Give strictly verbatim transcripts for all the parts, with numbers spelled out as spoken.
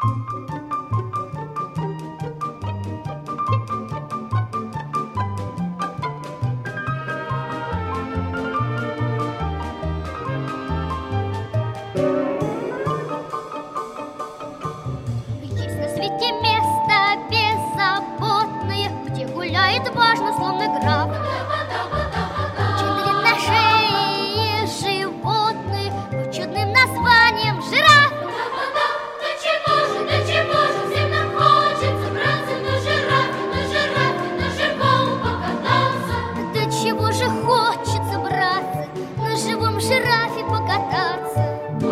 Есть на свете место беззаботное, где гуляет важно, словно граф. Очень длинношеие животные под чудным названием жираф. Да чего же, да чего же, всем нам хочется, братцы, на жирафе, на жирафе, на живом покататься. Да чего же хочется, братцы, на живом жирафе покататься.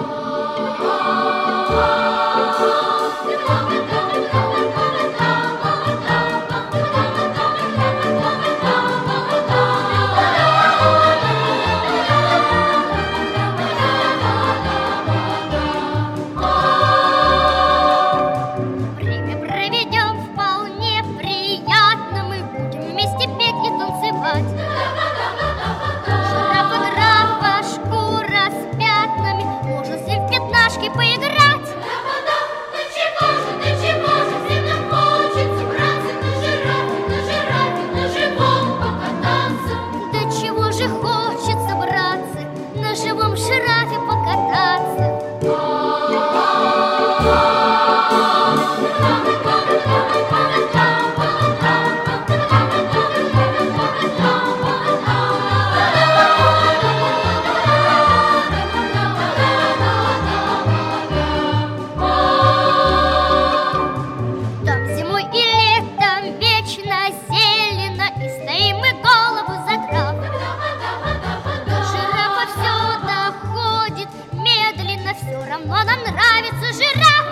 Время проведем вполне приятно, мы будем вместе петь и танцевать. Жирафа, графа, шкура с пятнами, можно с ним в пятнашки поиграть. Да чего же, да чего же, всем нам хочется, братцы, на жирафе, на жирафе, на живом покататься. Да чего же хочется, братцы, на живом жирафе покататься. Там зимой и летом вечно зелено, и стоим мы голову задрав. До жирафа все доходит медленно, все равно нам нравится жираф.